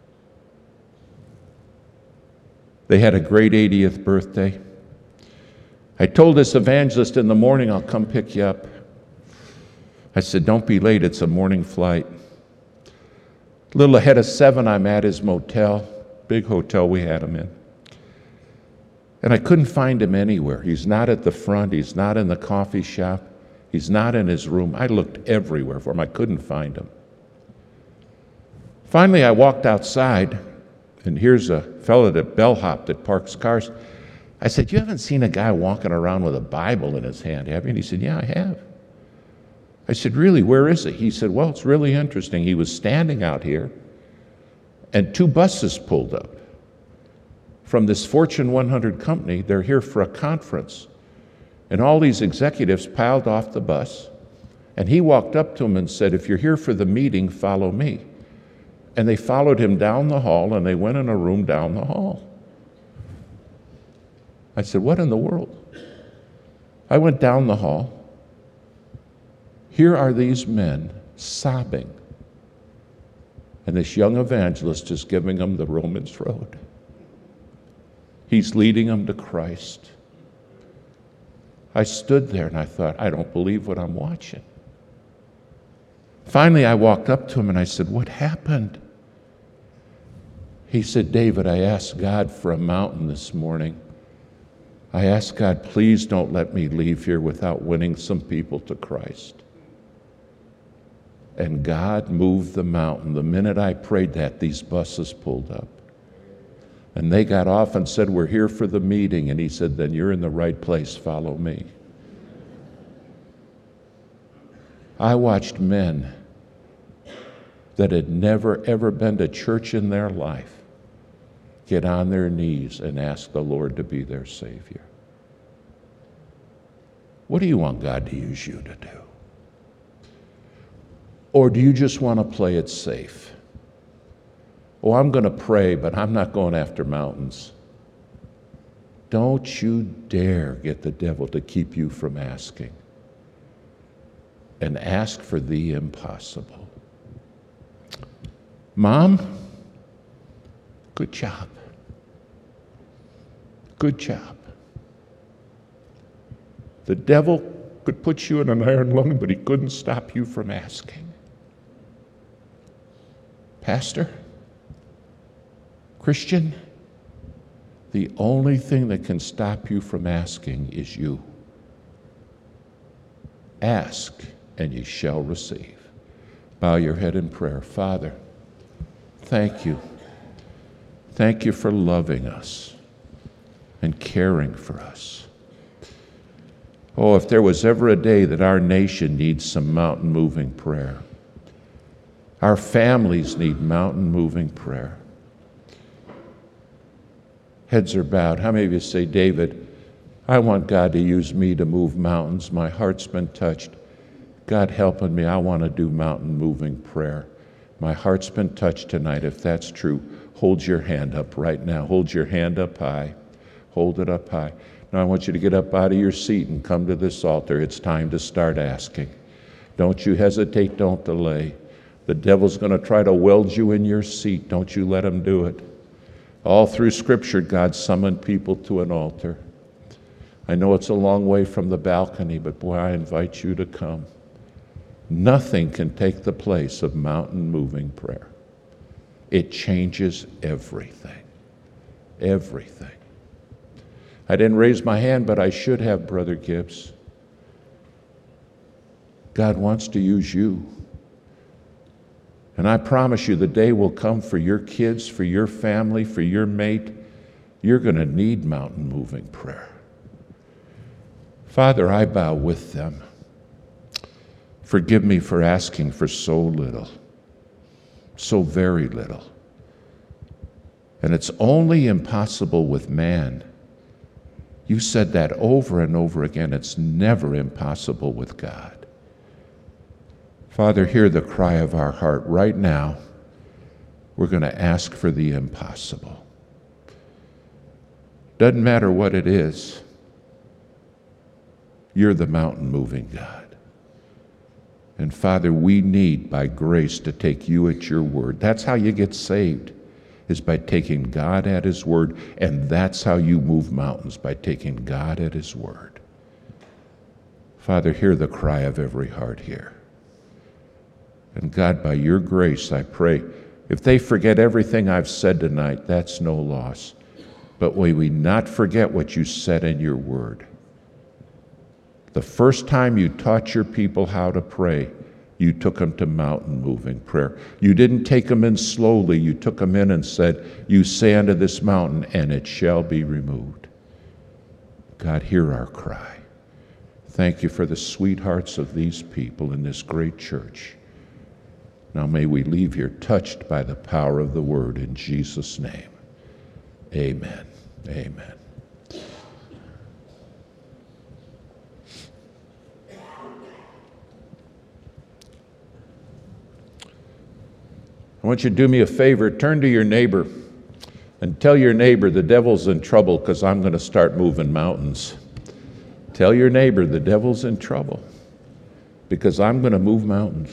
They had a great eightieth birthday. I told this evangelist in the morning, I'll come pick you up. I said, don't be late, it's a morning flight. A little ahead of seven, I'm at his motel, big hotel we had him in. And I couldn't find him anywhere. He's not at the front, he's not in the coffee shop, he's not in his room. I looked everywhere for him, I couldn't find him. Finally, I walked outside, and here's a fellow that bellhop that parks cars. I said, you haven't seen a guy walking around with a Bible in his hand, have you? And he said, yeah, I have. I said, really, where is he? He said, well, it's really interesting. He was standing out here, and two buses pulled up from this Fortune one hundred company. They're here for a conference. And all these executives piled off the bus, and he walked up to them and said, if you're here for the meeting, follow me. And they followed him down the hall, and they went in a room down the hall. I said, what in the world? I went down the hall. Here are these men sobbing, and this young evangelist is giving them the Romans road. He's leading them to Christ. I stood there and I thought, I don't believe what I'm watching. Finally, I walked up to him and I said, what happened? He said, David, I asked God for a mountain this morning. I asked God, please don't let me leave here without winning some people to Christ. And God moved the mountain. The minute I prayed that, these buses pulled up. And they got off and said, we're here for the meeting. And he said, then you're in the right place. Follow me. I watched men that had never, ever been to church in their life get on their knees and ask the Lord to be their Savior. What do you want God to use you to do? Or do you just want to play it safe? Oh, I'm going to pray, but I'm not going after mountains. Don't you dare get the devil to keep you from asking. And ask for the impossible. Mom, good job. Good job. The devil could put you in an iron lung, but he couldn't stop you from asking. Pastor, Christian, the only thing that can stop you from asking is you. Ask, and ye shall receive. Bow your head in prayer. Father, thank you. Thank you for loving us and caring for us. Oh, if there was ever a day that our nation needs some mountain-moving prayer, our families need mountain-moving prayer. Heads are bowed. How many of you say, David, I want God to use me to move mountains. My heart's been touched. God helping me, I want to do mountain-moving prayer. My heart's been touched tonight. If that's true, hold your hand up right now. Hold your hand up high. Hold it up high. Now I want you to get up out of your seat and come to this altar. It's time to start asking. Don't you hesitate. Don't delay. The devil's going to try to weld you in your seat. Don't you let him do it. All through Scripture, God summoned people to an altar. I know it's a long way from the balcony, but boy, I invite you to come. Nothing can take the place of mountain-moving prayer. It changes everything. Everything. I didn't raise my hand, but I should have, Brother Gibbs. God wants to use you. And I promise you the day will come for your kids, for your family, for your mate. You're going to need mountain-moving prayer. Father, I bow with them. Forgive me for asking for so little, so very little. And it's only impossible with man. You said that over and over again. It's never impossible with God. Father, hear the cry of our heart right now. We're going to ask for the impossible. Doesn't matter what it is. You're the mountain-moving God. And Father, we need, by grace, to take you at your word. That's how you get saved, is by taking God at his word. And that's how you move mountains, by taking God at his word. Father, hear the cry of every heart here. And God, by your grace, I pray, if they forget everything I've said tonight, that's no loss. But may we not forget what you said in your word. The first time you taught your people how to pray, you took them to mountain-moving prayer. You didn't take them in slowly. You took them in and said, you say unto this mountain, and it shall be removed. God, hear our cry. Thank you for the sweethearts of these people in this great church. Now may we leave here touched by the power of the word in Jesus' name. Amen. Amen. I want you to do me a favor. Turn to your neighbor and tell your neighbor the devil's in trouble because I'm going to start moving mountains. Tell your neighbor the devil's in trouble because I'm going to move mountains.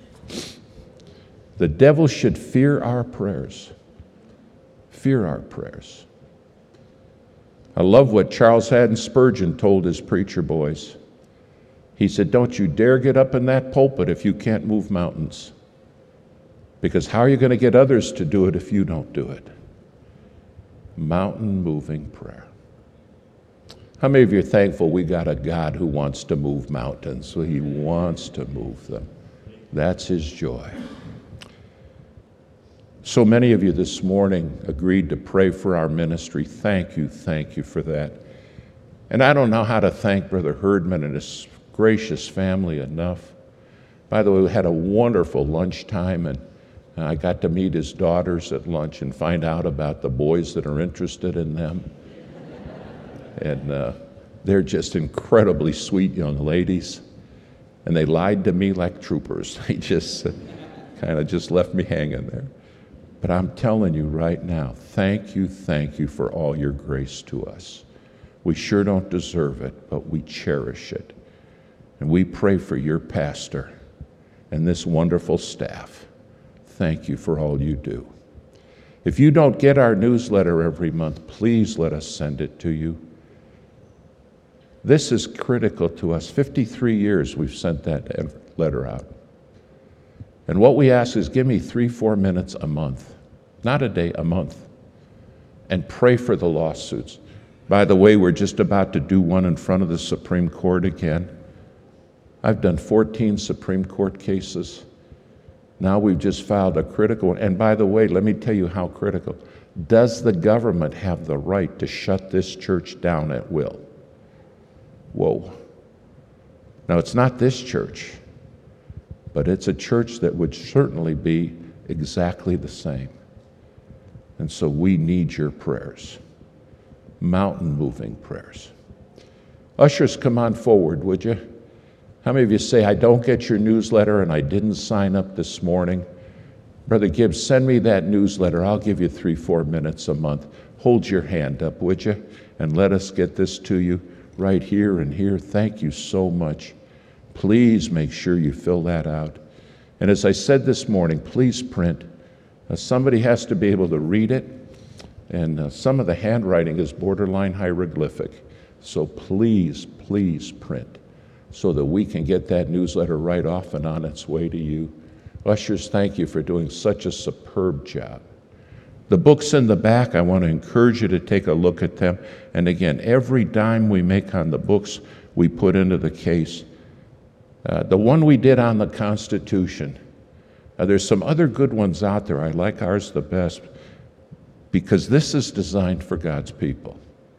The devil should fear our prayers. Fear our prayers. I love what Charles Haddon Spurgeon told his preacher boys. He said, don't you dare get up in that pulpit if you can't move mountains. Because how are you going to get others to do it if you don't do it? Mountain moving prayer. How many of you are thankful we got a God who wants to move mountains? So he wants to move them. That's his joy. So many of you this morning agreed to pray for our ministry. Thank you, thank you for that. And I don't know how to thank Brother Herdman and his gracious family enough. By the way, we had a wonderful lunchtime, and I got to meet his daughters at lunch and find out about the boys that are interested in them. And uh, they're just incredibly sweet young ladies. And they lied to me like troopers. They just uh, kind of just left me hanging there. But I'm telling you right now, thank you, thank you for all your grace to us. We sure don't deserve it, but we cherish it. And we pray for your pastor and this wonderful staff. Thank you for all you do. If you don't get our newsletter every month, please let us send it to you. This is critical to us. fifty-three years we've sent that letter out. And what we ask is give me three, four minutes a month, not a day, a month, and pray for the lawsuits. By the way, we're just about to do one in front of the Supreme Court again. I've done fourteen Supreme Court cases. Now we've just filed a critical one. And by the way, let me tell you how critical. Does the government have the right to shut this church down at will? Whoa. Now, it's not this church, but it's a church that would certainly be exactly the same. And so we need your prayers, mountain-moving prayers. Ushers, come on forward, would you? How many of you say, I don't get your newsletter and I didn't sign up this morning? Brother Gibbs, send me that newsletter. I'll give you three, four minutes a month. Hold your hand up, would you? And let us get this to you right here and here. Thank you so much. Please make sure you fill that out. And as I said this morning, please print. Uh, somebody has to be able to read it. And uh, some of the handwriting is borderline hieroglyphic. So please, please print, so that we can get that newsletter right off and on its way to you. Ushers, thank you for doing such a superb job. The books in the back, I want to encourage you to take a look at them. And again, every dime we make on the books, we put into the case. Uh, the one we did on the Constitution, uh, there's some other good ones out there. I like ours the best because this is designed for God's people.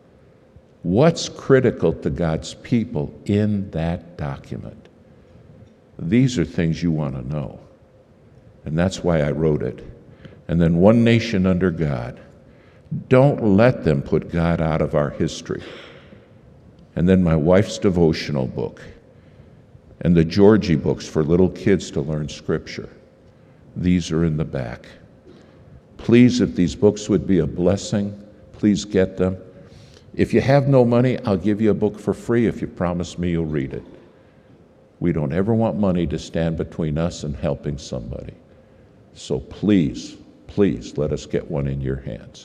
What's critical to God's people in that document? These are things you want to know. And that's why I wrote it. And then One Nation Under God. Don't let them put God out of our history. And then my wife's devotional book. And the Georgie books for little kids to learn Scripture. These are in the back. Please, if these books would be a blessing, please get them. If you have no money, I'll give you a book for free if you promise me you'll read it. We don't ever want money to stand between us and helping somebody. So please, please let us get one in your hands.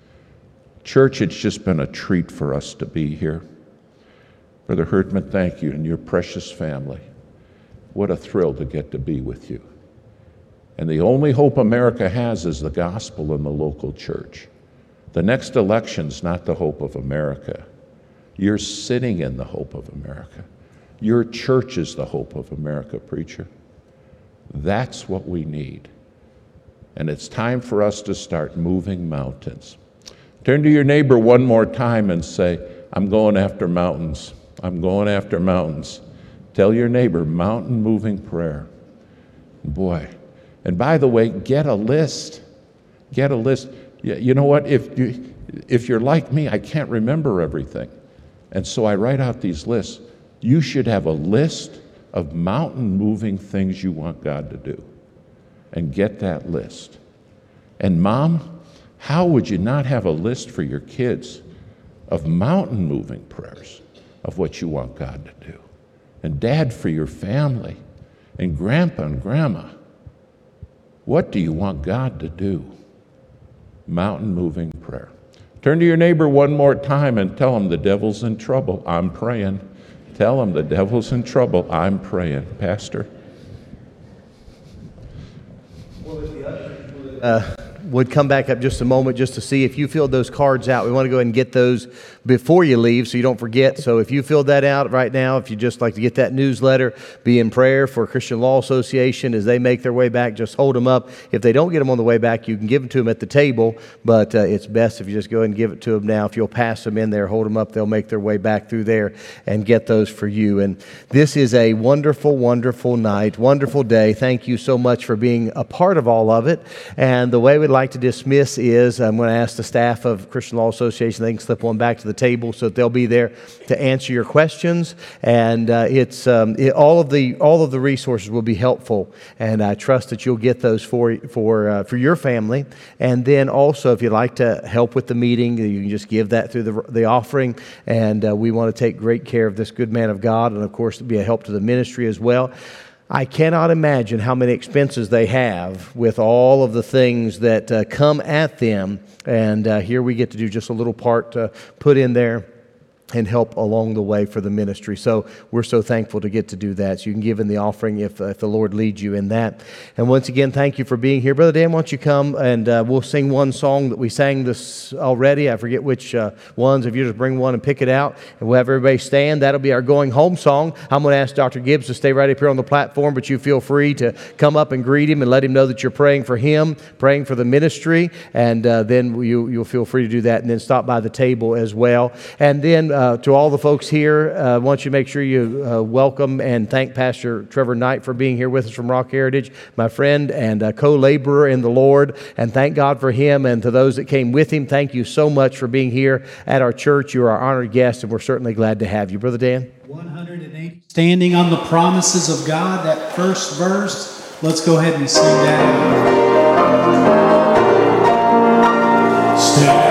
Church, it's just been a treat for us to be here. Brother Herdman, thank you, and your precious family. What a thrill to get to be with you. And the only hope America has is the gospel in the local church. The next election's not the hope of America. You're sitting in the hope of America. Your church is the hope of America, preacher. That's what we need. And it's time for us to start moving mountains. Turn to your neighbor one more time and say, I'm going after mountains. I'm going after mountains. Tell your neighbor, mountain moving prayer. Boy. And by the way, get a list. Get a list. You know what? If, you, if you're like me, I can't remember everything. And so I write out these lists. You should have a list of mountain-moving things you want God to do. And get that list. And mom, how would you not have a list for your kids of mountain-moving prayers of what you want God to do? And dad, for your family. And grandpa and grandma. What do you want God to do? Mountain-moving prayer. Turn to your neighbor one more time and tell him the devil's in trouble. I'm praying. Tell him the devil's in trouble. I'm praying. Pastor. Uh, would come back up just a moment just to see if you filled those cards out. We want to go ahead and get those before you leave so you don't forget. So if you filled that out right now, if you just like to get that newsletter, be in prayer for Christian Law Association as they make their way back, just hold them up. If they don't get them on the way back, you can give them to them at the table, but uh, it's best if you just go ahead and give it to them now. If you'll pass them in there, hold them up, they'll make their way back through there and get those for you. And this is a wonderful, wonderful night, wonderful day. Thank you so much for being a part of all of it. And the way we'd like to dismiss is I'm going to ask the staff of Christian Law Association, they can slip one back to the table so that they'll be there to answer your questions. And uh, it's um, it, all of the all of the resources will be helpful, and I trust that you'll get those for for uh, for your family. And then also, if you'd like to help with the meeting, you can just give that through the the offering. And uh, we want to take great care of this good man of God, and of course, to be a help to the ministry as well. I cannot imagine how many expenses they have with all of the things that uh, come at them. And uh, here we get to do just a little part to put in there and help along the way for the ministry. So we're so thankful to get to do that. So you can give in the offering if, uh, if the Lord leads you in that. And once again, thank you for being here. Brother Dan, why don't you come and uh, we'll sing one song that we sang this already. I forget which uh, ones. If you just bring one and pick it out, and we'll have everybody stand. That'll be our going home song. I'm going to ask Doctor Gibbs to stay right up here on the platform, but you feel free to come up and greet him and let him know that you're praying for him, praying for the ministry, and uh, then you, you'll feel free to do that, and then stop by the table as well. And then Uh, to all the folks here, I uh, want you to make sure you uh, welcome and thank Pastor Trevor Knight for being here with us from Rock Heritage, my friend and uh, co-laborer in the Lord, and thank God for him. And to those that came with him, thank you so much for being here at our church. You are our honored guest, and we're certainly glad to have you. Brother Dan? one hundred eight. Standing on the promises of God, that first verse. Let's go ahead and sing that out. Stand